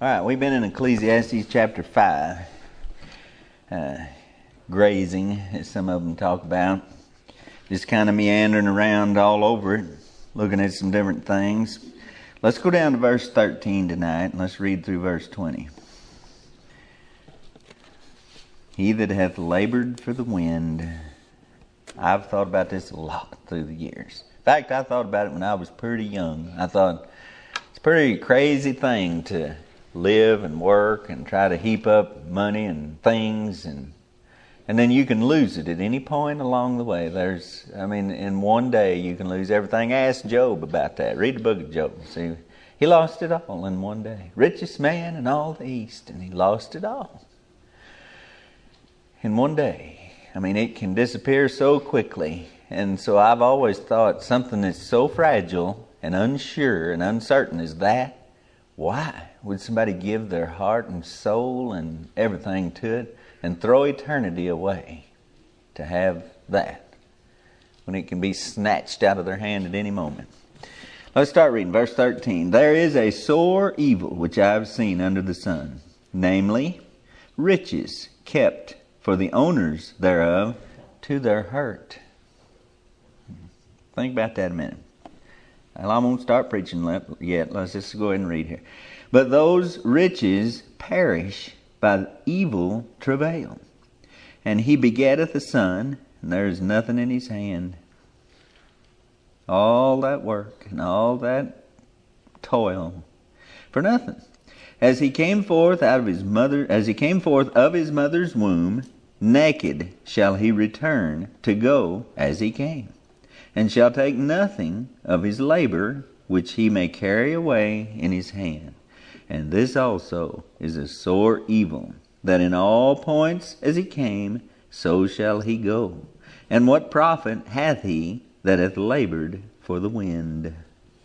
All right, we've been in Ecclesiastes chapter 5, grazing, as some of them talk about, just kind of meandering around all over it, looking at some different things. Let's go down to verse 13 tonight, and let's read through verse 20. He that hath labored for the wind. I've thought about this a lot through the years. In fact, I thought about it when I was pretty young. I thought it's a pretty crazy thing to live and work and try to heap up money and things, and then you can lose it at any point along the way. In one day you can lose everything. Ask Job about that. Read the book of Job. See, he lost it all in one day. Richest man in all the East, and he lost it all in one day. It can disappear so quickly. And so I've always thought something that's so fragile and unsure and uncertain as that, why would somebody give their heart and soul and everything to it and throw eternity away to have that when it can be snatched out of their hand at any moment? Let's start reading verse 13. There is a sore evil which I have seen under the sun, namely riches kept for the owners thereof to their hurt. Think about that a minute. Well, I won't start preaching yet. Let's just go ahead and read here. But those riches perish by evil travail. And he begetteth a son, and there is nothing in his hand. All that work and all that toil for nothing. As he came forth of his mother's womb, naked shall he return to go as he came, and shall take nothing of his labor which he may carry away in his hand. And this also is a sore evil, that in all points as he came, so shall he go. And what profit hath he that hath labored for the wind?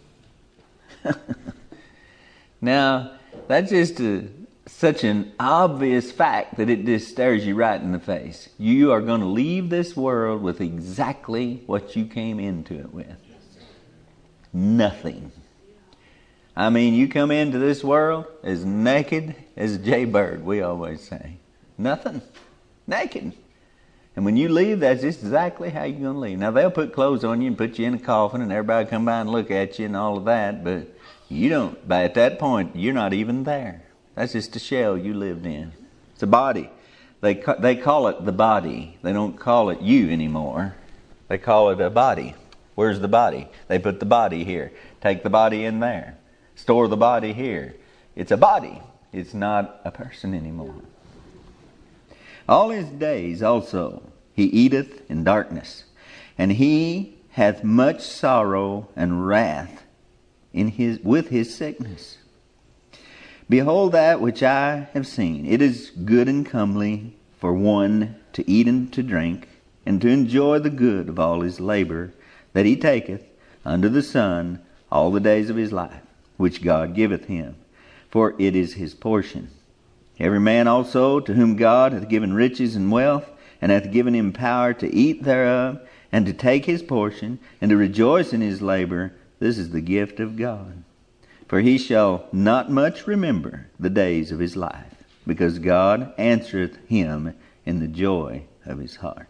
Now, that's just such an obvious fact that it just stares you right in the face. You are going to leave this world with exactly what you came into it with. Nothing. You come into this world as naked as a jaybird, we always say. Nothing. Naked. And when you leave, that's just exactly how you're going to leave. Now, they'll put clothes on you and put you in a coffin, and everybody come by and look at you and all of that, but you don't. But at that point, you're not even there. That's just a shell you lived in. It's a body. They call it the body. They don't call it you anymore. They call it a body. Where's the body? They put the body here. Take the body in there. Store the body here. It's a body. It's not a person anymore. All his days also he eateth in darkness, and he hath much sorrow and wrath with his sickness. Behold that which I have seen. It is good and comely for one to eat and to drink, and to enjoy the good of all his labor that he taketh under the sun all the days of his life, which God giveth him, for it is his portion. Every man also to whom God hath given riches and wealth, and hath given him power to eat thereof, and to take his portion, and to rejoice in his labor, this is the gift of God. For he shall not much remember the days of his life, because God answereth him in the joy of his heart.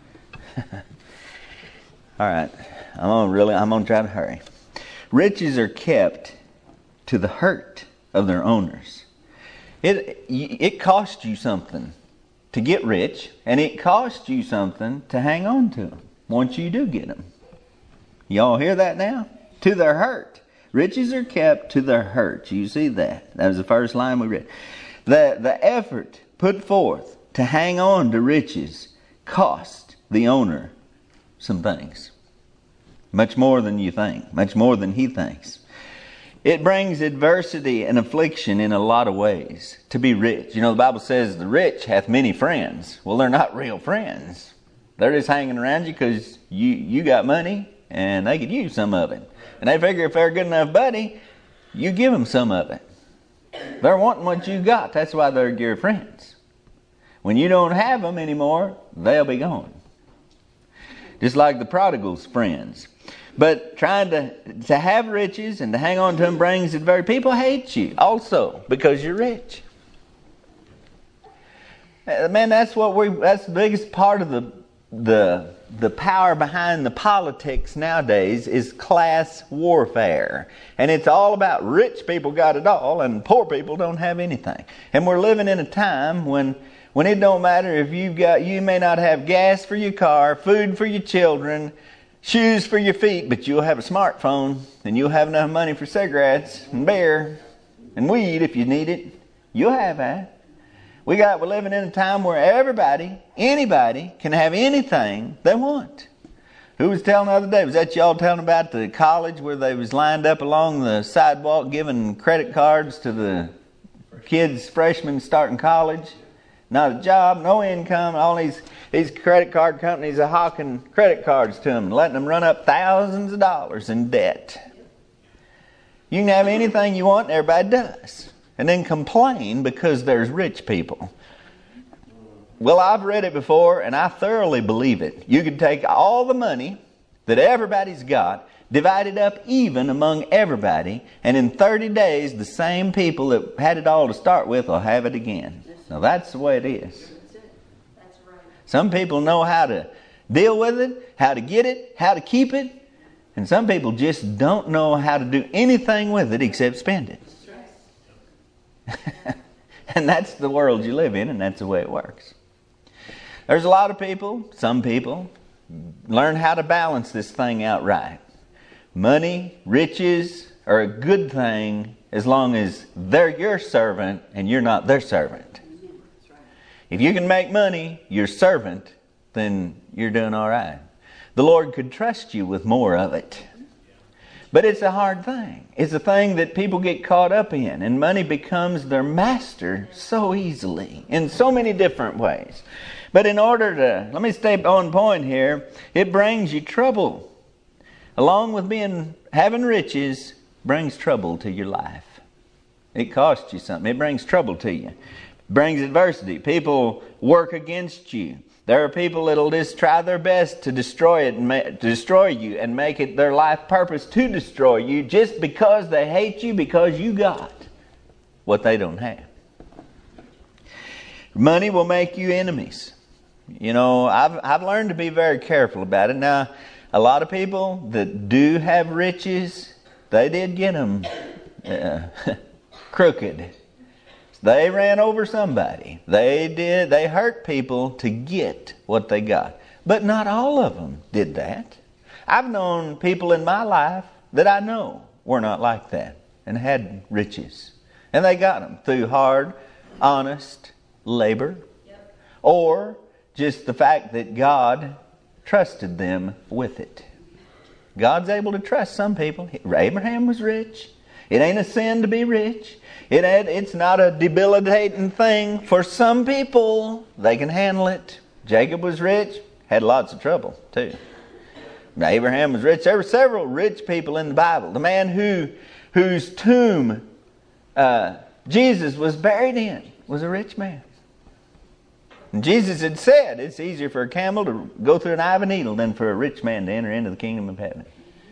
All right, I'm going to try to hurry. Riches are kept to the hurt of their owners. It costs you something to get rich, and it costs you something to hang on to them once you do get them. Y'all hear that now? To their hurt. Riches are kept to their hurt. You see that? That was the first line we read. The effort put forth to hang on to riches cost the owner some things. Much more than you think. Much more than he thinks. It brings adversity and affliction in a lot of ways to be rich. The Bible says the rich hath many friends. Well, they're not real friends. They're just hanging around you because you got money and they could use some of it. And they figure if they're a good enough buddy, you give them some of it. They're wanting what you got. That's why they're your friends. When you don't have them anymore, they'll be gone. Just like the prodigal's friends. But trying to have riches and to hang on to them brings adversity. People hate you also because you're rich. Man, that's the biggest part of the power behind the politics nowadays is class warfare. And it's all about rich people got it all and poor people don't have anything. And we're living in a time when it don't matter if you may not have gas for your car, food for your children, shoes for your feet, but you'll have a smartphone and you'll have enough money for cigarettes and beer and weed if you need it. You'll have that. We're living in a time where anybody can have anything they want. Who was telling the other day? Was that y'all telling about the college where they was lined up along the sidewalk giving credit cards to the kids, freshmen starting college? Not a job, no income. All these credit card companies are hawking credit cards to them and letting them run up thousands of dollars in debt. You can have anything you want, and everybody does. And then complain because there's rich people. Well, I've read it before and I thoroughly believe it. You could take all the money that everybody's got, divide it up even among everybody, and in 30 days the same people that had it all to start with will have it again. Now that's the way it is. Some people know how to deal with it, how to get it, how to keep it, and some people just don't know how to do anything with it except spend it. And that's the world you live in, and that's the way it works. There's a lot of people, some people, learn how to balance this thing out right. Money, riches are a good thing as long as they're your servant and you're not their servant. If you can make money your servant, then you're doing all right. The Lord could trust you with more of it. But it's a hard thing. It's a thing that people get caught up in. And money becomes their master so easily in so many different ways. But let me stay on point here, it brings you trouble. Along with having riches brings trouble to your life. It costs you something. It brings trouble to you. It brings adversity. People work against you. There are people that'll just try their best to destroy you and make it their life purpose to destroy you just because they hate you because you got what they don't have. Money will make you enemies. You know, I've learned to be very careful about it. Now, a lot of people that do have riches, they did get them crooked. They ran over somebody. They hurt people to get what they got. But not all of them did that. I've known people in my life that I know were not like that and had riches. And they got them through hard, honest labor. Yep. Or just the fact that God trusted them with it. God's able to trust some people. Abraham was rich. It ain't a sin to be rich. It's not a debilitating thing for some people. They can handle it. Jacob was rich, had lots of trouble too. Abraham was rich. There were several rich people in the Bible. The man whose tomb Jesus was buried in was a rich man. And Jesus had said it's easier for a camel to go through an eye of a needle than for a rich man to enter into the kingdom of heaven.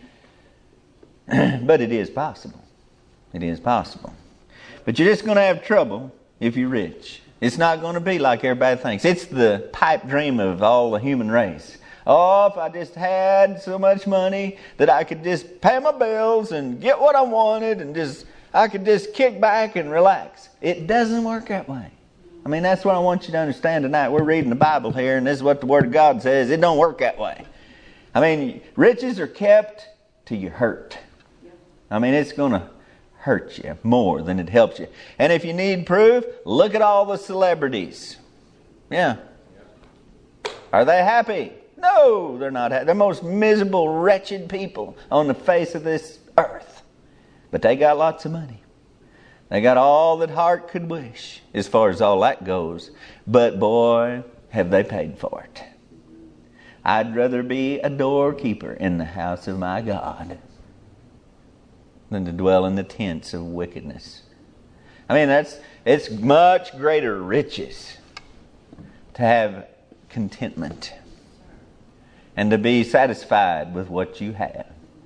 But it is possible. It is possible. But you're just going to have trouble if you're rich. It's not going to be like everybody thinks. It's the pipe dream of all the human race. Oh, if I just had so much money that I could just pay my bills and get what I wanted and I could just kick back and relax. It doesn't work that way. I mean, that's what I want you to understand tonight. We're reading the Bible here, and this is what the Word of God says. It don't work that way. I mean, riches are kept till you hurt. I mean, it's going to hurt you more than it helps you. And if you need proof, look at all the celebrities. Yeah. Are they happy? No, they're not happy. They're the most miserable, wretched people on the face of this earth. But they got lots of money. They got all that heart could wish as far as all that goes. But boy, have they paid for it. I'd rather be a doorkeeper in the house of my God than to dwell in the tents of wickedness. I mean, it's much greater riches to have contentment and to be satisfied with what you have.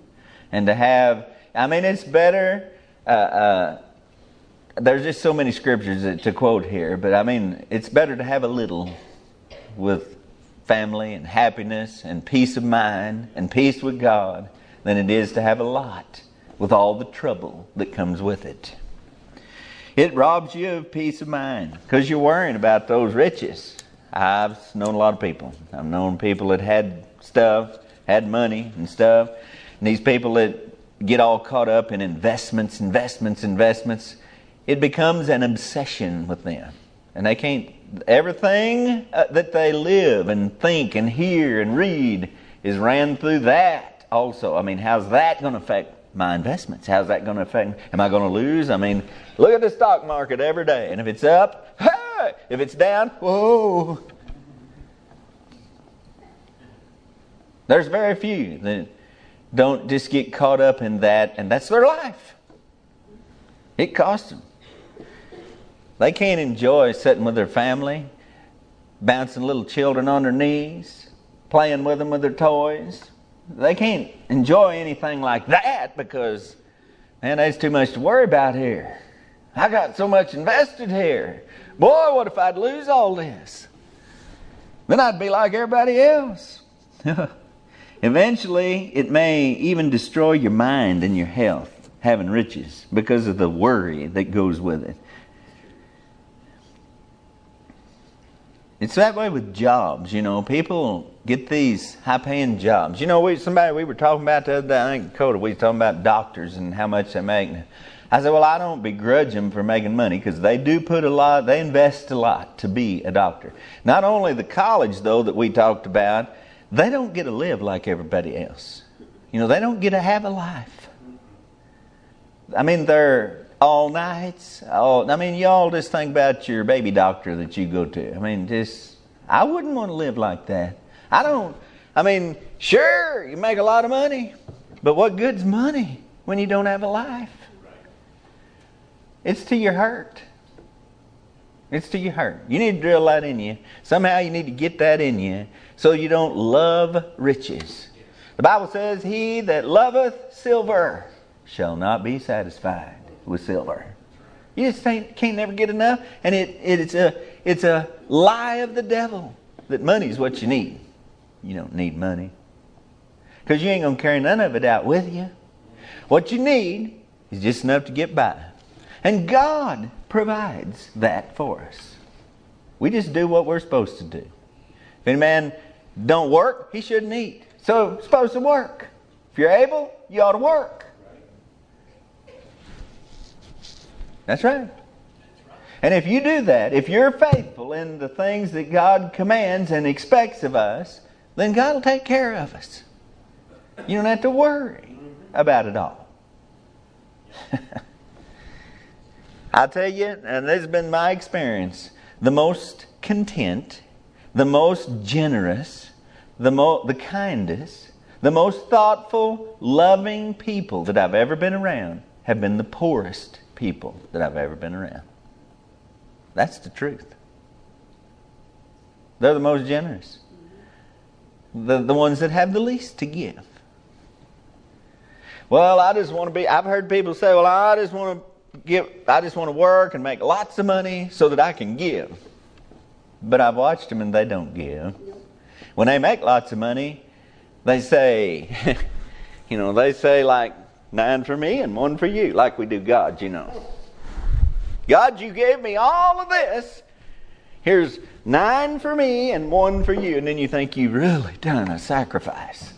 And to have, it's better. There's just so many scriptures to quote here, but it's better to have a little with family and happiness and peace of mind and peace with God than it is to have a lot with all the trouble that comes with it. It robs you of peace of mind because you're worrying about those riches. I've known a lot of people. I've known people that had stuff, had money and stuff. And these people that get all caught up in investments. It becomes an obsession with them. And they can't, everything that they live and think and hear and read is ran through that also. How's that going to affect my investments? How's that going to affect, am I going to lose? Look at the stock market every day. And if it's up, hey! If it's down, whoa! There's very few that don't just get caught up in that, and that's their life. It costs them. They can't enjoy sitting with their family, bouncing little children on their knees, playing with them with their toys. They can't enjoy anything like that because, man, there's too much to worry about here. I got so much invested here. Boy, what if I'd lose all this? Then I'd be like everybody else. Eventually, it may even destroy your mind and your health, having riches, because of the worry that goes with it. It's that way with jobs, People get these high-paying jobs. We were talking about the other day, I think Dakota, we were talking about doctors and how much they make. I said, well, I don't begrudge them for making money because they do they invest a lot to be a doctor. Not only the college, though, that we talked about, they don't get to live like everybody else. They don't get to have a life. They're all nights. Y'all just think about your baby doctor that you go to. I wouldn't want to live like that. Sure, you make a lot of money, but what good's money when you don't have a life? It's to your hurt. It's to your hurt. You need to drill that in you. Somehow you need to get that in you so you don't love riches. The Bible says, he that loveth silver shall not be satisfied with silver. You just can't never get enough. And it's a lie of the devil that money's what you need. You don't need money. Because you ain't going to carry none of it out with you. What you need is just enough to get by. And God provides that for us. We just do what we're supposed to do. If any man don't work, he shouldn't eat. So you're supposed to work. If you're able, you ought to work. That's right. And if you do that, if you're faithful in the things that God commands and expects of us, then God will take care of us. You don't have to worry about it all. I tell you, and this has been my experience, the most content, the most generous, the kindest, the most thoughtful, loving people that I've ever been around have been the poorest people that I've ever been around. That's the truth. They're the most generous. The ones that have the least to give. Well, I've heard people say, well, I just want to work and make lots of money so that I can give. But I've watched them and they don't give. When they make lots of money, they say, they say like 9 for me and 1 for you, like we do God, God, you gave me all of this. Here's 9 for me and 1 for you. And then you think you've really done a sacrifice.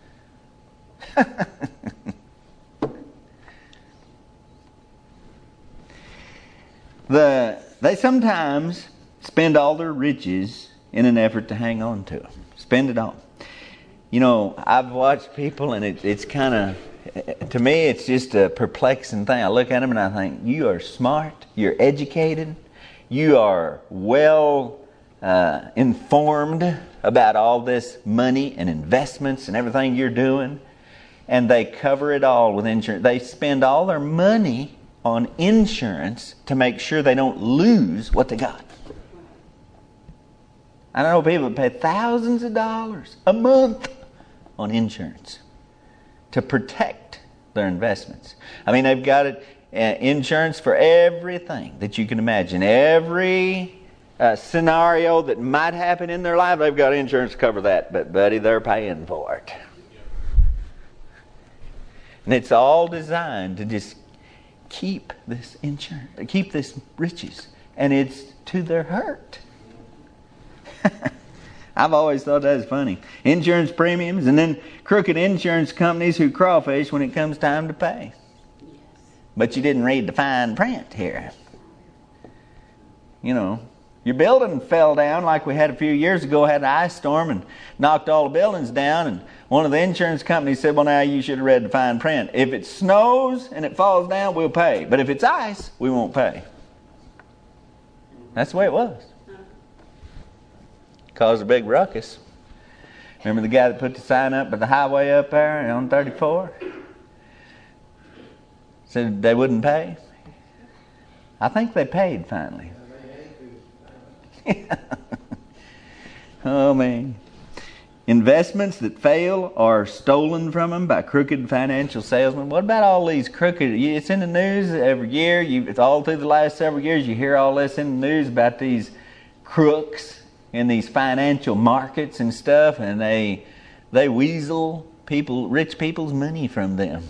They sometimes spend all their riches in an effort to hang on to them. Spend it all. I've watched people and it's kind of, to me, it's just a perplexing thing. I look at them and I think, you are smart, you're educated, you are well informed about all this money and investments and everything you're doing. And they cover it all with insurance. They spend all their money on insurance to make sure they don't lose what they got. I know people pay thousands of dollars a month on insurance. to protect their investments. I mean, they've got it, insurance for everything that you can imagine. Every scenario that might happen in their life, they've got insurance to cover that. But buddy, they're paying for it. And it's all designed to just keep this insurance, keep this riches. And it's to their hurt. I've always thought that was funny. Insurance premiums and then crooked insurance companies who crawfish when it comes time to pay. But you didn't read the fine print here. You know, your building fell down like we had a few years ago, had an ice storm and knocked all the buildings down. And one of the insurance companies said, well, now you should have read the fine print. If it snows and it falls down, we'll pay. But if it's ice, we won't pay. That's the way it was. Caused a big ruckus. Remember the guy that put the sign up by the highway up there on 34? Said they wouldn't pay. I think they paid finally. Oh man. Investments that fail are stolen from them by crooked financial salesmen. What about all these crooked? It's in the news every year. It's all through the last several years. You hear all this in the news about these crooks in these financial markets and stuff, and they weasel rich people's money from them.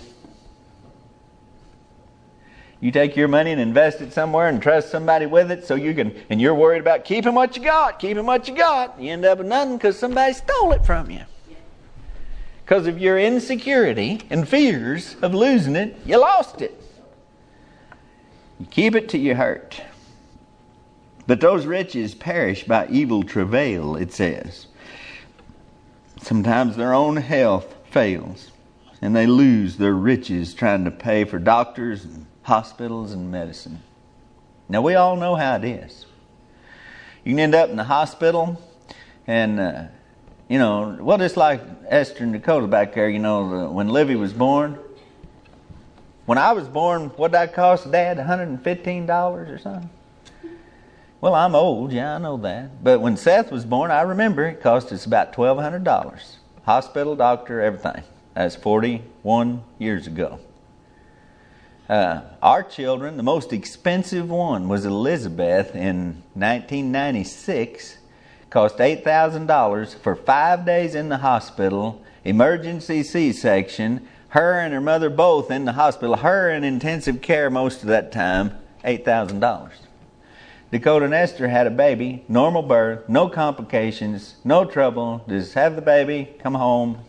You take your money and invest it somewhere and trust somebody with it so you can, and you're worried about keeping what you got. You end up with nothing because somebody stole it from you. Because of your insecurity and fears of losing it, you lost it. You keep it till you hurt. But those riches perish by evil travail, it says. Sometimes their own health fails and they lose their riches trying to pay for doctors and hospitals and medicine. Now we all know how it is. You can end up in the hospital and, just like Esther and Dakota back there, when Livy was born. When I was born, what did that cost Dad? $115 or something? Well, I'm old, yeah, I know that. But when Seth was born, I remember it cost us about $1,200. Hospital, doctor, everything. That's 41 years ago. Our children, the most expensive one was Elizabeth in 1996. Cost $8,000 for 5 days in the hospital, emergency C-section, her and her mother both in the hospital, her in intensive care most of that time, $8,000. Dakota and Esther had a baby, normal birth, no complications, no trouble, just have the baby, come home.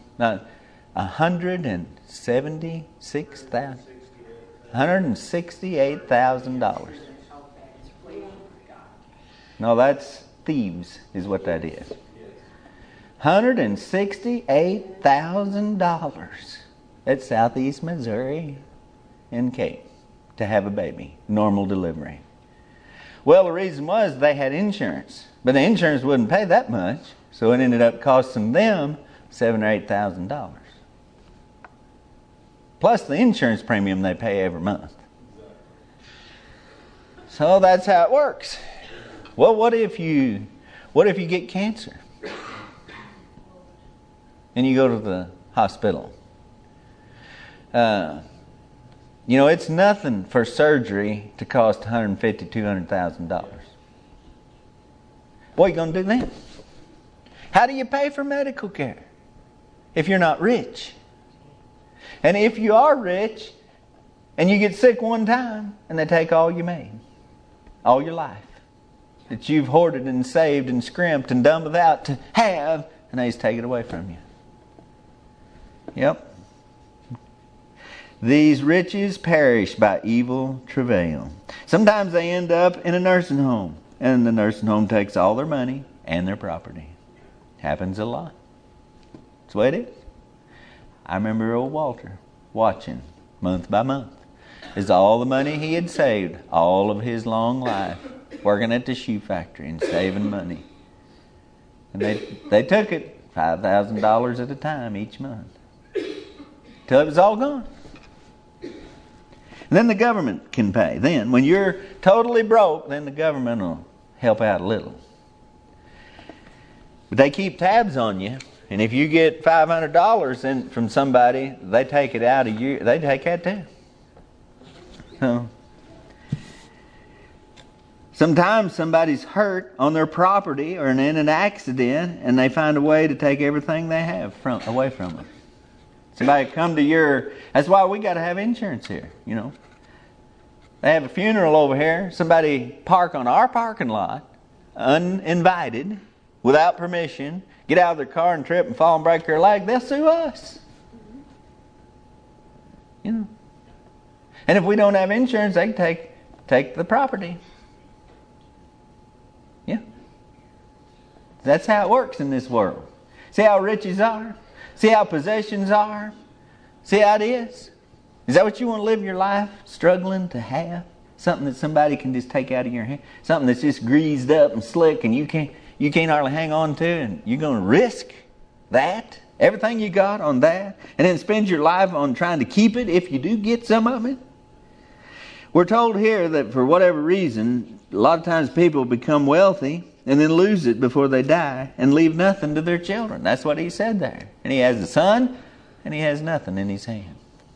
$168,000. No, that's thieves, is what that is. $168,000 at Southeast Missouri in Cape to have a baby, normal delivery. Well, the reason was they had insurance, but the insurance wouldn't pay that much, so it ended up costing them $7,000 or $8,000. Plus the insurance premium they pay every month. So that's how it works. Well, what if you get cancer? And you go to the hospital. It's nothing for surgery to cost $150,000, $200,000. What are you going to do then? How do you pay for medical care if you're not rich? And if you are rich and you get sick one time and they take all you made, all your life that you've hoarded and saved and scrimped and done without to have, and they just take it away from you. Yep. These riches perish by evil travail. Sometimes they end up in a nursing home, and the nursing home takes all their money and their property. Happens a lot. That's the way it is. I remember old Walter watching month by month as all the money he had saved all of his long life, working at the shoe factory and saving money. And they took it $5,000 at a time each month till it was all gone. And then the government can pay. Then, when you're totally broke, then the government will help out a little. But they keep tabs on you And if you get $500 from somebody, they take it out of you. They take that too. So sometimes somebody's hurt on their property or in an accident, and they find a way to take everything they have away from them. Somebody come to your... That's why we got to have insurance here, you know. They have a funeral over here. Somebody park on our parking lot, uninvited, without permission, get out of their car and trip and fall and break their leg. They'll sue us. You know. And if we don't have insurance, they can take the property. Yeah. That's how it works in this world. See how riches are? See how possessions are? See how it is? Is that what you want to live your life struggling to have? Something that somebody can just take out of your hand? Something that's just greased up and slick and you can't hardly hang on to, and you're going to risk that? Everything you got on that? And then spend your life on trying to keep it if you do get some of it? We're told here that for whatever reason, a lot of times people become wealthy and then lose it before they die and leave nothing to their children. That's what he said there. And he has a son and he has nothing in his hand.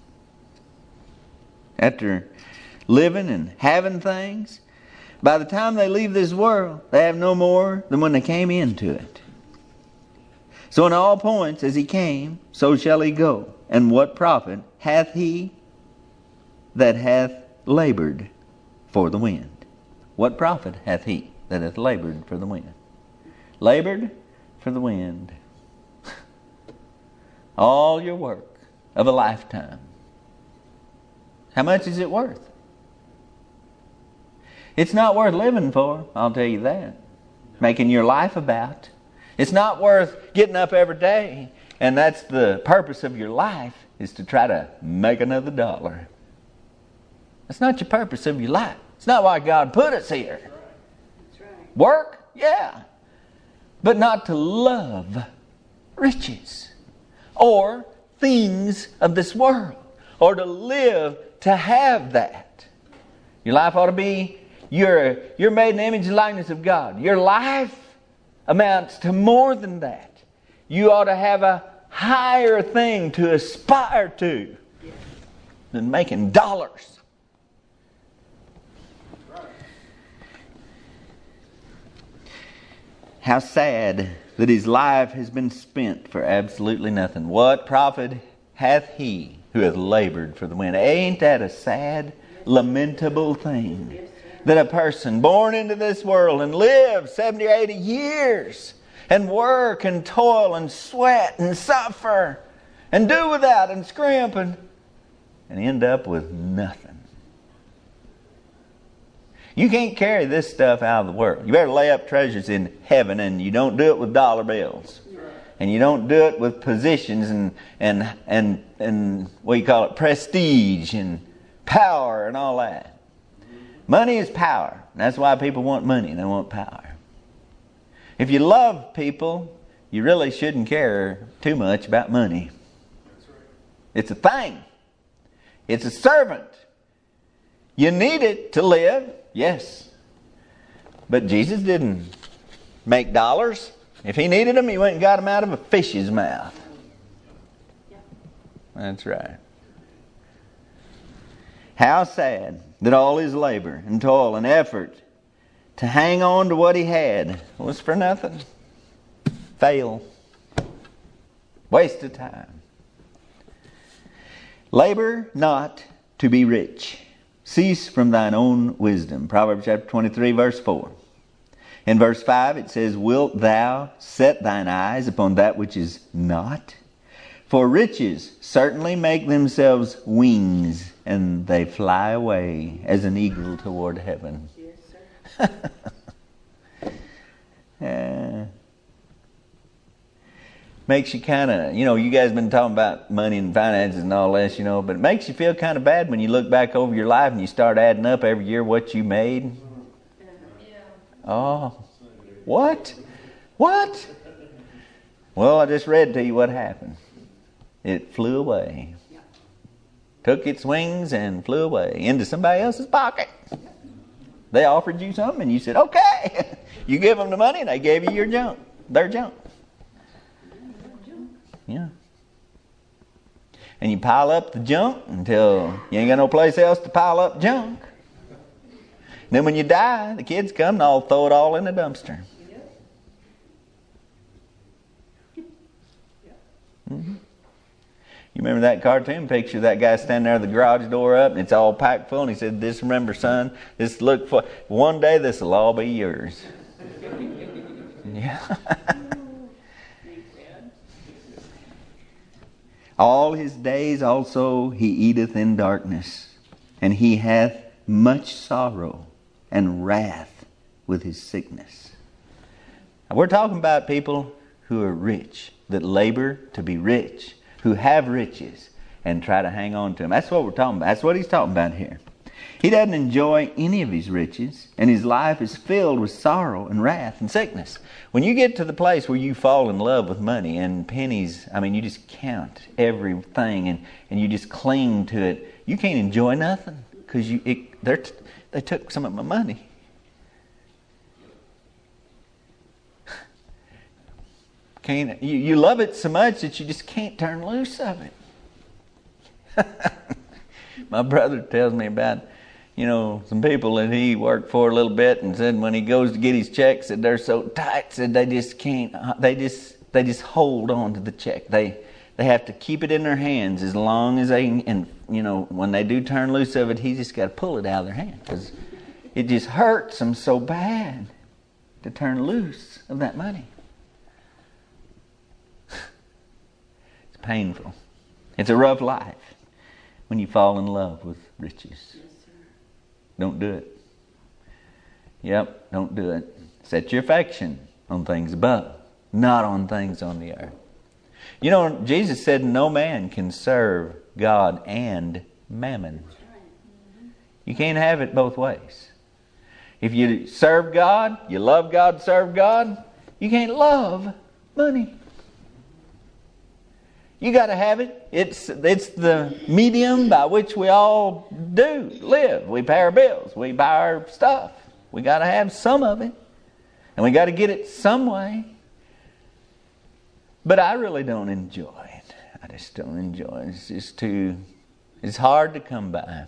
After living and having things, by the time they leave this world, they have no more than when they came into it. So in all points, as he came, so shall he go. And what profit hath he that hath labored for the wind? What profit hath he that hath labored for the wind? Labored for the wind. All your work of a lifetime. How much is it worth? It's not worth living for, I'll tell you that. Making your life about. It's not worth getting up every day, and that's the purpose of your life, is to try to make another dollar. That's not your purpose of your life. It's not why God put us here. That's right. Work? Yeah. But not to love riches or things of this world, or to live to have that. Your life ought to be, you're made in the image and likeness of God. Your life amounts to more than that. You ought to have a higher thing to aspire to than making dollars. How sad that his life has been spent for absolutely nothing. What profit hath he who hath labored for the wind? Ain't that a sad, lamentable thing? That a person born into this world and live 70 or 80 years and work and toil and sweat and suffer and do without and scrimp and end up with nothing. You can't carry this stuff out of the world. You better lay up treasures in heaven, and you don't do it with dollar bills. And you don't do it with positions and what you call it, prestige and power and all that. Money is power. That's why people want money. They want power. If you love people, you really shouldn't care too much about money. It's a thing. It's a servant. You need it to live, yes. But Jesus didn't make dollars. If he needed them, he went and got them out of a fish's mouth. That's right. How sad that all his labor and toil and effort to hang on to what he had was for nothing. Fail. Waste of time. Labor not to be rich. Cease from thine own wisdom. Proverbs chapter 23, verse 4. In verse 5 it says, Wilt thou set thine eyes upon that which is not? For riches certainly make themselves wings, and they fly away as an eagle toward heaven. Yes, sir. Makes you kind of, you guys have been talking about money and finances and all this, but it makes you feel kind of bad when you look back over your life and you start adding up every year what you made. Yeah. Oh, what? What? Well, I just read to you what happened. It flew away. Took its wings and flew away into somebody else's pocket. They offered you something and you said, okay. You give them the money and they gave you your junk, their junk. Yeah. And you pile up the junk until you ain't got no place else to pile up junk. And then when you die, the kids come and I'll throw it all in the dumpster. Mm-hmm. You remember that cartoon picture, that guy standing there with the garage door up and it's all packed full, and he said, "This, remember, son, this look for one day this will all be yours." Yeah. All his days also he eateth in darkness, and he hath much sorrow and wrath with his sickness. Now, we're talking about people who are rich, that labor to be rich, who have riches and try to hang on to them. That's what we're talking about. That's what he's talking about here. He doesn't enjoy any of his riches, and his life is filled with sorrow and wrath and sickness. When you get to the place where you fall in love with money and pennies, I mean, you just count everything and you just cling to it, you can't enjoy nothing because they took some of my money. You love it so much that you just can't turn loose of it. My brother tells me about, some people that he worked for a little bit, and said when he goes to get his check, said they're so tight, said they just can't, they just hold on to the check. They have to keep it in their hands as long as they can, and when they do turn loose of it, he just got to pull it out of their hand because it just hurts them so bad to turn loose of that money. It's painful. It's a rough life when you fall in love with riches. Don't do it. Yep, don't do it. Set your affection on things above, not on things on the earth. Jesus said no man can serve God and mammon. You can't have it both ways. If you serve God, you love God, serve God, you can't love money. You got to have it. It's the medium by which we all do live. We pay our bills. We buy our stuff. We got to have some of it. And we got to get it some way. But I really don't enjoy it. I just don't enjoy it. It's hard to come by.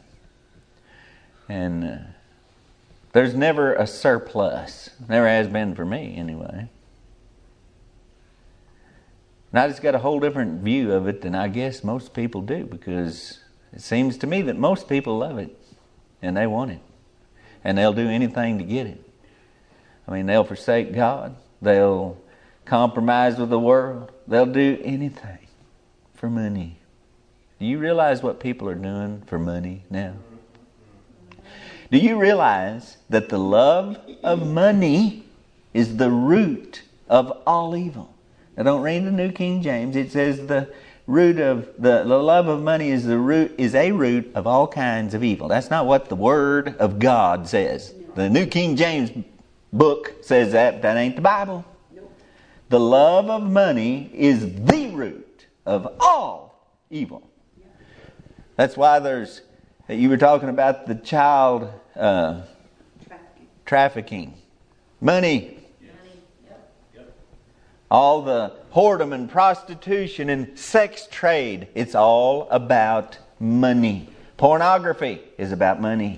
And there's never a surplus. Never has been for me anyway. And I just got a whole different view of it than I guess most people do, because it seems to me that most people love it and they want it. And they'll do anything to get it. I mean, they'll forsake God. They'll compromise with the world. They'll do anything for money. Do you realize what people are doing for money now? Do you realize that the love of money is the root of all evil? Now don't read the New King James. It says the root of the love of money is a root of all kinds of evil. That's not what the Word of God says. The New King James book says that. That ain't the Bible. The love of money is the root of all evil. That's why you were talking about the child trafficking. Money. All the whoredom and prostitution and sex trade, it's all about money. Pornography is about money.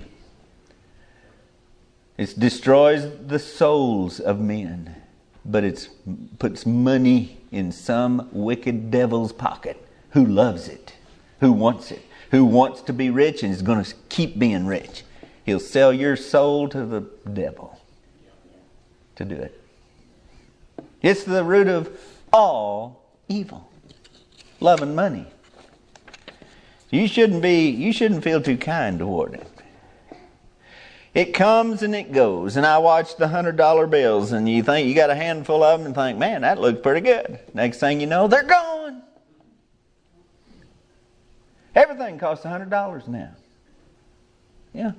It destroys the souls of men, but it puts money in some wicked devil's pocket who loves it, who wants it, who wants to be rich and is going to keep being rich. He'll sell your soul to the devil to do it. It's the root of all evil. Loving money. You shouldn't feel too kind toward it. It comes and it goes. And I watch the $100 bills, and you think you got a handful of them and think, man, that looks pretty good. Next thing you know, they're gone. Everything costs $100 now. Yeah.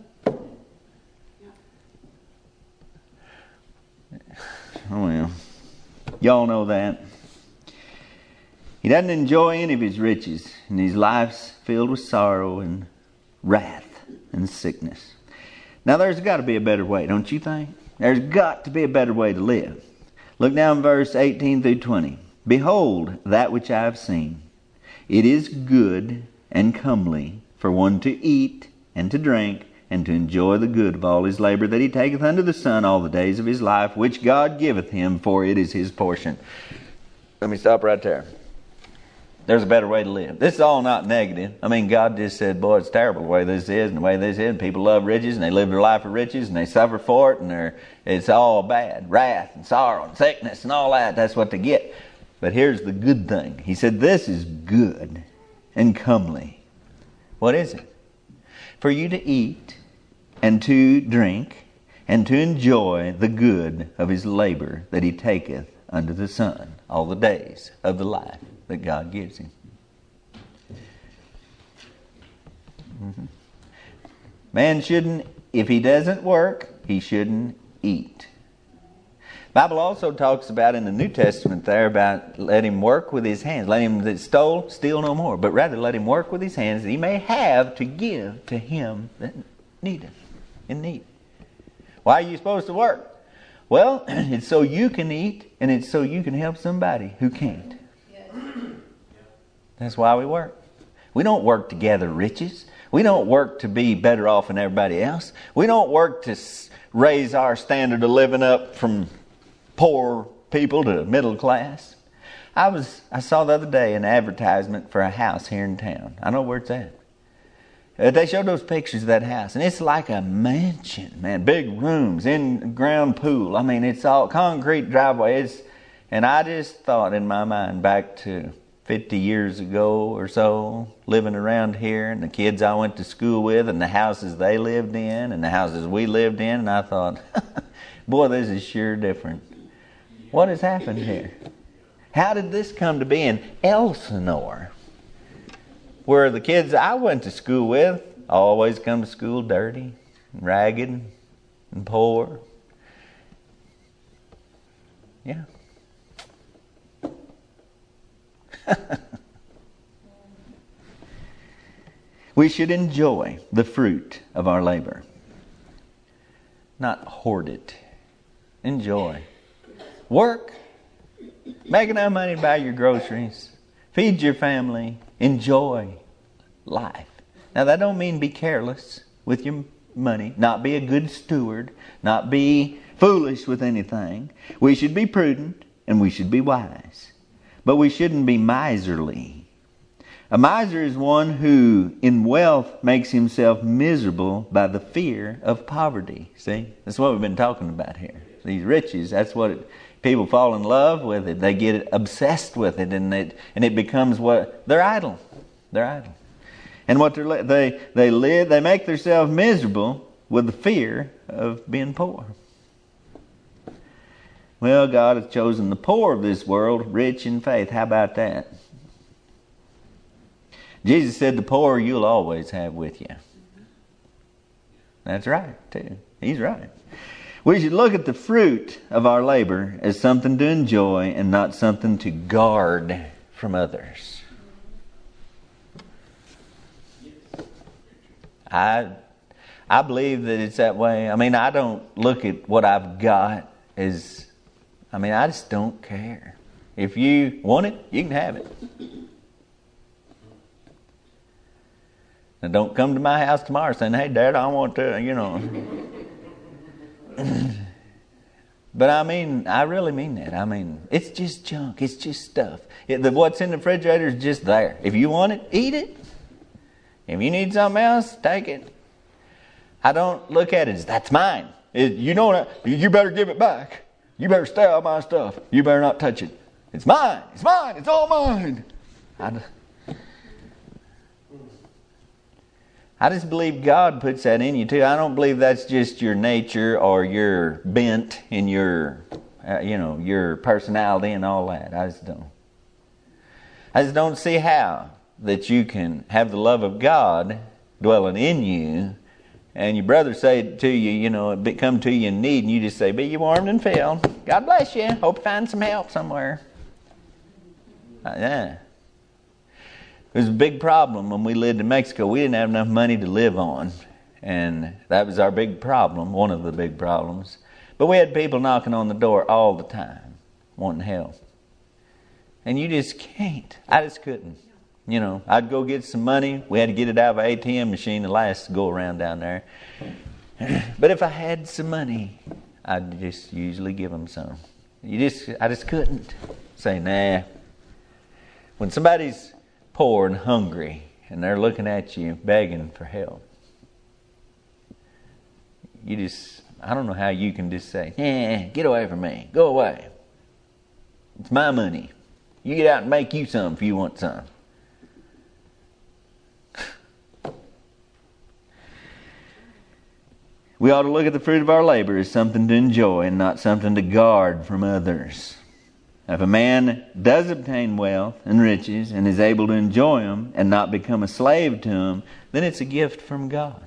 Oh well. Y'all know that. He doesn't enjoy any of his riches, and his life's filled with sorrow and wrath and sickness. Now there's got to be a better way, don't you think? There's got to be a better way to live. Look down verse 18 through 20. Behold, that which I have seen. It is good and comely for one to eat and to drink, and to enjoy the good of all his labor that he taketh under the sun all the days of his life, which God giveth him, for it is his portion. Let me stop right there. There's a better way to live. This is all not negative. I mean, God just said, boy, it's terrible the way this is and the way this is. And people love riches and they live their life for riches and they suffer for it, and it's all bad. Wrath and sorrow and sickness and all that. That's what they get. But here's the good thing. He said, this is good and comely. What is it? For you to eat and to drink and to enjoy the good of his labor that he taketh under the sun all the days of the life that God gives him. Man shouldn't, if he doesn't work, he shouldn't eat. The Bible also talks about in the New Testament there about let him work with his hands. Let him that steal no more, but rather let him work with his hands that he may have to give to him that needeth, in need. Why are you supposed to work? Well, it's so you can eat, and it's so you can help somebody who can't. That's why we work. We don't work to gather riches. We don't work to be better off than everybody else. We don't work to raise our standard of living up from poor people to middle class. I saw the other day an advertisement for a house here in town. I know where it's at. They showed those pictures of that house, and it's like a mansion, man. Big rooms, in-ground pool. I mean, it's all concrete driveway. And I just thought in my mind back to 50 years ago or so, living around here, and the kids I went to school with, and the houses they lived in, and the houses we lived in, and I thought, boy, this is sure different. What has happened here? How did this come to be in Elsinore, where the kids I went to school with always come to school dirty, and ragged, and poor? Yeah. We should enjoy the fruit of our labor, not hoard it. Enjoy. Work. Make enough money to buy your groceries. Feed your family. Enjoy life. Now that don't mean be careless with your money. Not be a good steward. Not be foolish with anything. We should be prudent and we should be wise. But we shouldn't be miserly. A miser is one who in wealth makes himself miserable by the fear of poverty. See? That's what we've been talking about here. These riches, that's what people fall in love with it. They get obsessed with it, and it becomes what they're idle. They're idle. And what they make themselves miserable with the fear of being poor. Well, God has chosen the poor of this world rich in faith. How about that? Jesus said the poor you'll always have with you. That's right, too. He's right. We should look at the fruit of our labor as something to enjoy and not something to guard from others. I believe that it's that way. I mean, I don't look at what I've got as... I just don't care. If you want it, you can have it. Now, don't come to my house tomorrow saying, hey, Dad, I want to, But I really mean that. It's just junk. It's just stuff. What's in the refrigerator is just there. If you want it, eat it. If you need something else, take it. I don't look at it as, that's mine. You better give it back. You better stay out of my stuff. You better not touch it. It's mine. It's mine. It's all mine. I just believe God puts that in you too. I don't believe that's just your nature or your bent in your personality and all that. I just don't see how that you can have the love of God dwelling in you, and your brother say to you, it come to you in need, and you just say, be you warmed and filled. God bless you. Hope you find some help somewhere. Yeah. It was a big problem when we lived in Mexico. We didn't have enough money to live on. And that was our big problem, one of the big problems. But we had people knocking on the door all the time, wanting help. And you just can't. I just couldn't. You know, I'd go get some money. We had to get it out of an ATM machine the last go around down there. But if I had some money, I'd just usually give them some. I just couldn't say, nah. When somebody's poor and hungry and they're looking at you begging for help, I don't know how you can just say, get away from me. Go away. It's my money. You get out and make you some if you want some. We ought to look at the fruit of our labor as something to enjoy and not something to guard from others. If a man does obtain wealth and riches and is able to enjoy them and not become a slave to them, then it's a gift from God.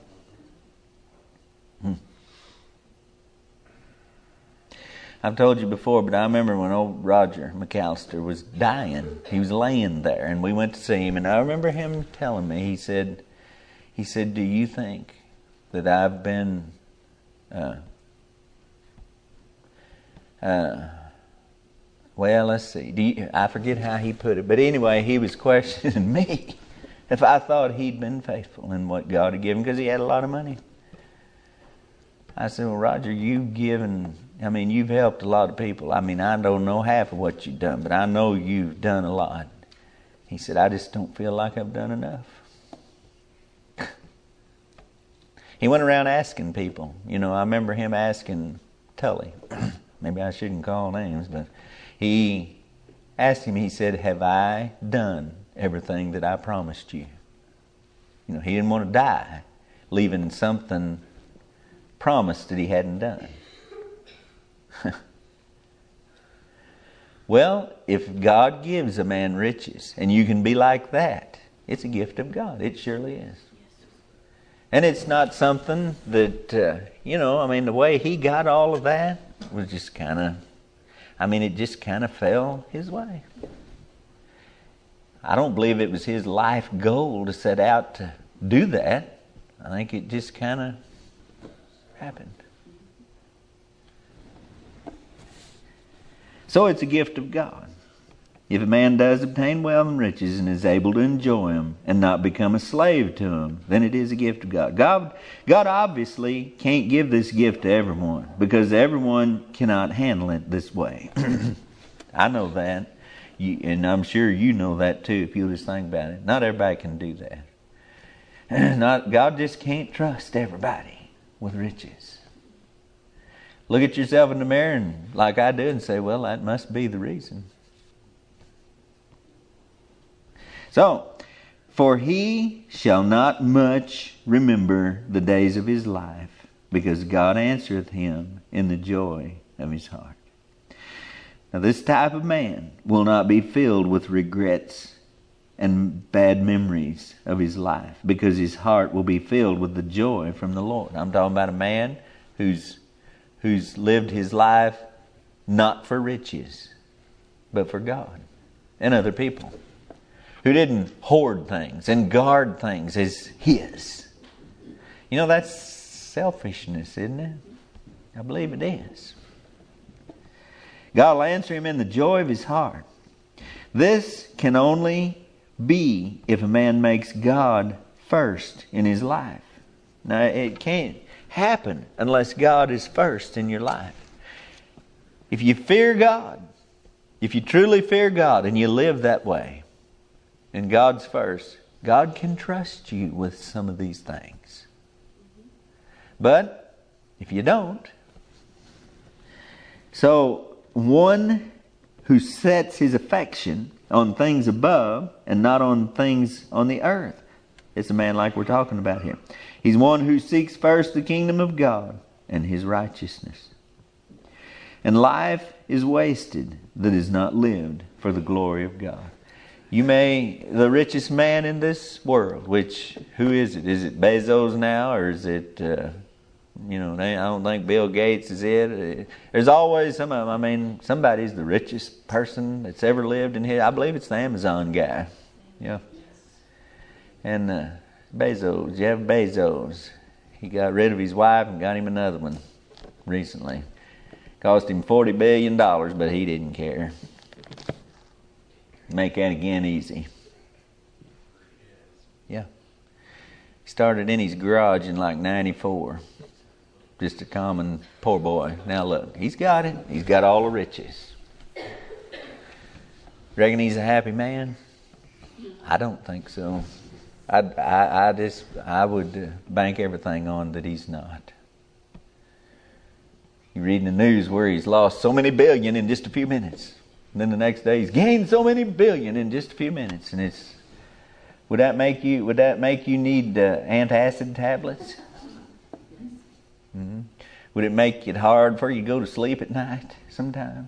I've told you before, but I remember when old Roger McAllister was dying. He was laying there, and we went to see him, and I remember him telling me, he said, do you think that I've been well, let's see. I forget how he put it. But anyway, he was questioning me if I thought he'd been faithful in what God had given, because he had a lot of money. I said, well, Roger, you've helped a lot of people. I don't know half of what you've done, but I know you've done a lot. He said, I just don't feel like I've done enough. He went around asking people. I remember him asking Tully. Maybe I shouldn't call names, but he asked him, he said, have I done everything that I promised you? He didn't want to die leaving something promised that he hadn't done. Well, if God gives a man riches and you can be like that, it's a gift of God. It surely is. And it's not something that, the way he got all of that was just it just kind of fell his way. I don't believe it was his life goal to set out to do that. I think it just kind of happened. So it's a gift of God. If a man does obtain wealth and riches and is able to enjoy them and not become a slave to them, then it is a gift of God. God obviously can't give this gift to everyone, because everyone cannot handle it this way. I know that. And I'm sure you know that too, if you'll just think about it. Not everybody can do that. God just can't trust everybody with riches. Look at yourself in the mirror and, like I do, and say, well, that must be the reason. So, for he shall not much remember the days of his life, because God answereth him in the joy of his heart. Now, this type of man will not be filled with regrets and bad memories of his life, because his heart will be filled with the joy from the Lord. I'm talking about a man who's lived his life not for riches, but for God and other people. Who didn't hoard things and guard things as his. That's selfishness, isn't it? I believe it is. God will answer him in the joy of his heart. This can only be if a man makes God first in his life. Now, it can't happen unless God is first in your life. If you fear God, if you truly fear God and you live that way, and God's first, God can trust you with some of these things. But if you don't, so one who sets his affection on things above and not on things on the earth, it's a man like we're talking about here. He's one who seeks first the kingdom of God and his righteousness. And life is wasted that is not lived for the glory of God. The richest man in this world, who is it? Is it Bezos now, or is it, I don't think Bill Gates is it. There's always some of them. Somebody's the richest person that's ever lived in here. I believe it's the Amazon guy. Yeah. And Jeff Bezos, he got rid of his wife and got him another one recently. Cost him $40 billion, but he didn't care. Make that again easy. Yeah. He started in his garage in like 94. Just a common poor boy. Now look, he's got it. He's got all the riches. Reckon he's a happy man? I don't think so. I would bank everything on that he's not. You read in the news where he's lost so many billion in just a few minutes. And then the next day he's gained so many billion in just a few minutes. And would that make you need antacid tablets? Mm-hmm. Would it make it hard for you to go to sleep at night sometimes?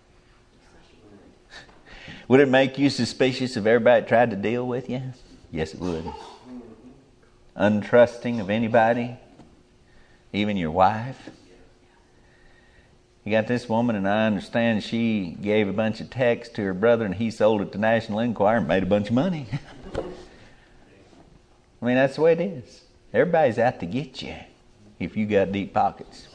Would it make you suspicious if everybody tried to deal with you? Yes, it would. Untrusting of anybody, even your wife. You got this woman, and I understand she gave a bunch of texts to her brother, and he sold it to National Enquirer and made a bunch of money. I mean, that's the way it is. Everybody's out to get you if you got deep pockets.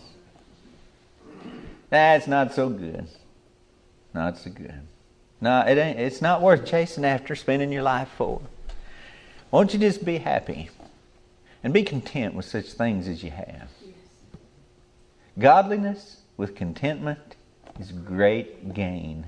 That's not so good. Not so good. No, it ain't. It's not worth chasing after, spending your life for. Won't you just be happy and be content with such things as you have? Yes. Godliness with contentment is great gain.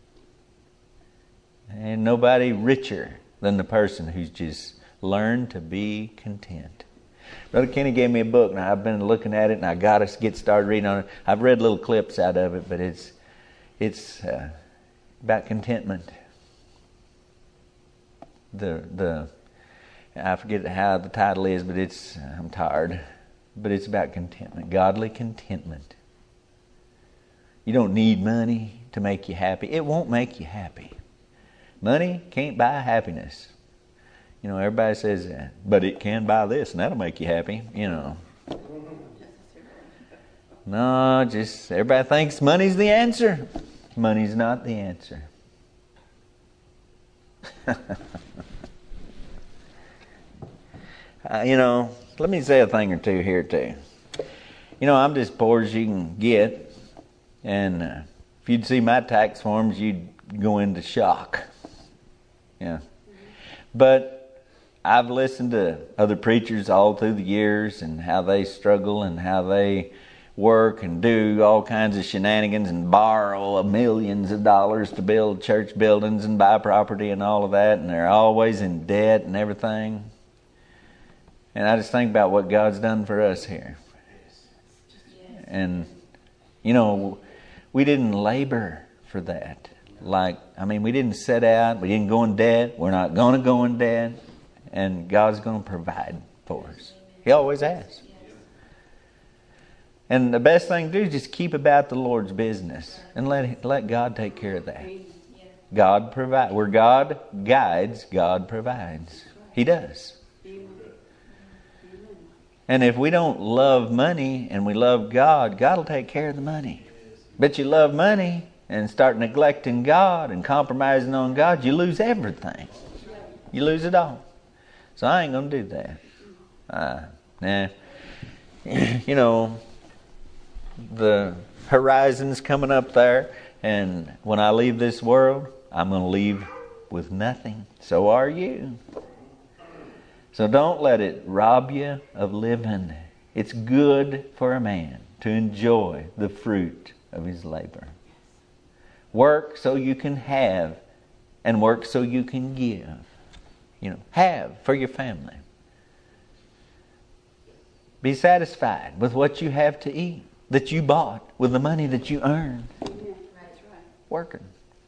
And nobody richer than the person who's just learned to be content. Brother Kenny gave me a book, and I've been looking at it, and I got to get started reading on it. I've read little clips out of it, but it's about contentment. I forget how the title is, but I'm tired. But it's about contentment, godly contentment. You don't need money to make you happy. It won't make you happy. Money can't buy happiness. You know, everybody says that, but it can buy this, and that'll make you happy. You know. No, just everybody thinks money's the answer. Money's not the answer. Let me say a thing or two here too. I'm just poor as you can get, and if you'd see my tax forms, you'd go into shock. Yeah, but I've listened to other preachers all through the years and how they struggle and how they work and do all kinds of shenanigans and borrow millions of dollars to build church buildings and buy property and all of that, and they're always in debt and everything. And I just think about what God's done for us here. And, we didn't labor for that. We didn't set out, we didn't go in debt, we're not going to go in debt, and God's going to provide for us. He always has. And the best thing to do is just keep about the Lord's business and let God take care of that. God provides. Where God guides, God provides. He does. And if we don't love money and we love God, God will take care of the money. But you love money and start neglecting God and compromising on God, you lose everything. You lose it all. So I ain't going to do that. The horizon's coming up there, and when I leave this world, I'm going to leave with nothing. So are you. So don't let it rob you of living. It's good for a man to enjoy the fruit of his labor. Work so you can have, and work so you can give. Have for your family. Be satisfied with what you have to eat, that you bought with the money that you earned. Working.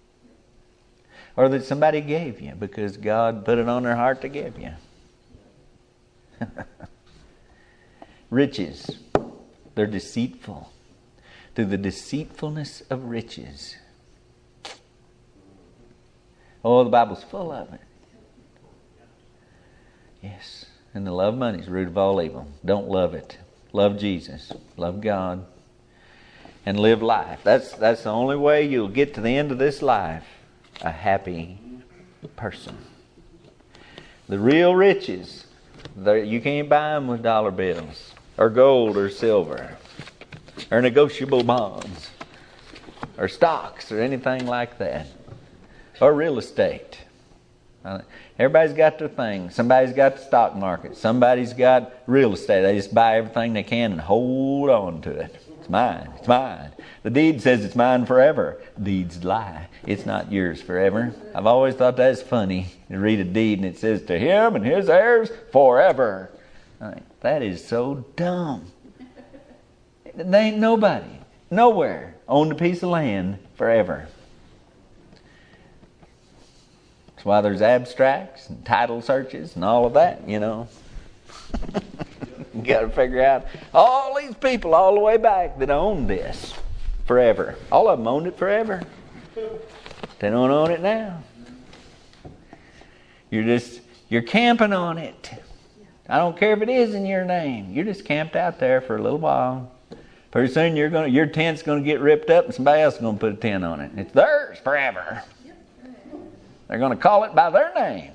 Or that somebody gave you because God put it on their heart to give you. Riches, they're deceitful. Through the deceitfulness of riches. Oh, the Bible's full of it. Yes. And the love of money is the root of all evil. Don't love it. Love Jesus. Love God. And live life. That's the only way you'll get to the end of this life a happy person. The real riches, you can't buy them with dollar bills or gold or silver or negotiable bonds or stocks or anything like that. or real estate. Everybody's got their thing. Somebody's got the stock market. Somebody's got real estate. They just buy everything they can and hold on to it. It's mine. It's mine. The deed says it's mine forever. Deeds lie. It's not yours forever. I've always thought that's funny. You read a deed and it says to him and his heirs forever. That is so dumb. There ain't nobody, nowhere, owned a piece of land forever. That's why there's abstracts and title searches and all of that, You got to figure out all these people all the way back that owned this forever. All of them owned it forever. They don't own it now. You're camping on it. I don't care if it is in your name. You're just camped out there for a little while. Pretty soon your tent's going to get ripped up and somebody else is going to put a tent on it. It's theirs forever. They're going to call it by their name.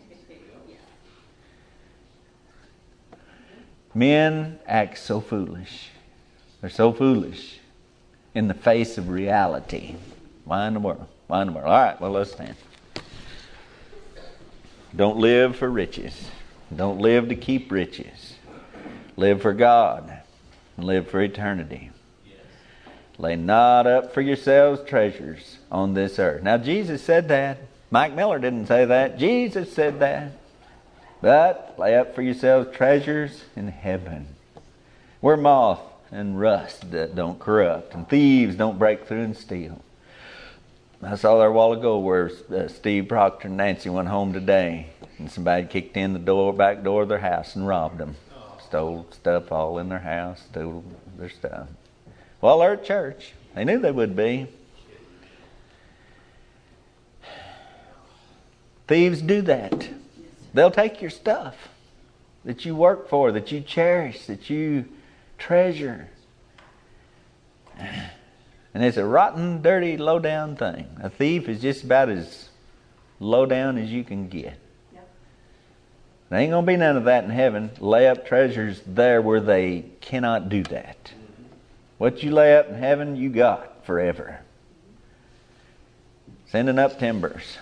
Men act so foolish. They're so foolish in the face of reality. Why in the world? Why in the world? All right, well, let's stand. Don't live for riches. Don't live to keep riches. Live for God and live for eternity. Lay not up for yourselves treasures on this earth. Now, Jesus said that. Mike Miller didn't say that. Jesus said that. But lay up for yourselves treasures in heaven, where moth and rust that don't corrupt, and thieves don't break through and steal. I saw there a while ago where Steve Proctor and Nancy went home today, and somebody kicked in the back door of their house and robbed them. Stole stuff all in their house, stole their stuff. Well, they're at church. They knew they would be. Thieves do that. They'll take your stuff that you work for, that you cherish, that you treasure. And it's a rotten, dirty, low-down thing. A thief is just about as low-down as you can get. There ain't going to be none of that in heaven. Lay up treasures there where they cannot do that. What you lay up in heaven, you got forever. Sending up timbers.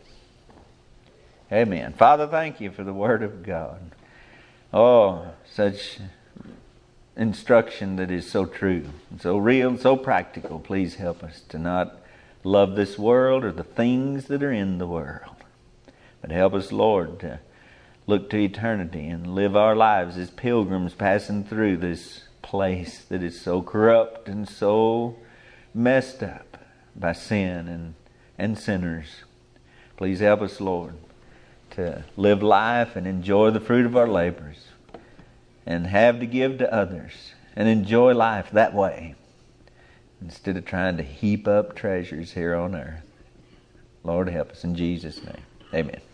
Amen. Father, thank you for the Word of God. Oh, such instruction that is so true, and so real, and so practical. Please help us to not love this world or the things that are in the world. But help us, Lord, to look to eternity and live our lives as pilgrims passing through this place that is so corrupt and so messed up by sin and sinners. Please help us, Lord, to live life and enjoy the fruit of our labors and have to give to others and enjoy life that way instead of trying to heap up treasures here on earth. Lord, help us in Jesus' name. Amen.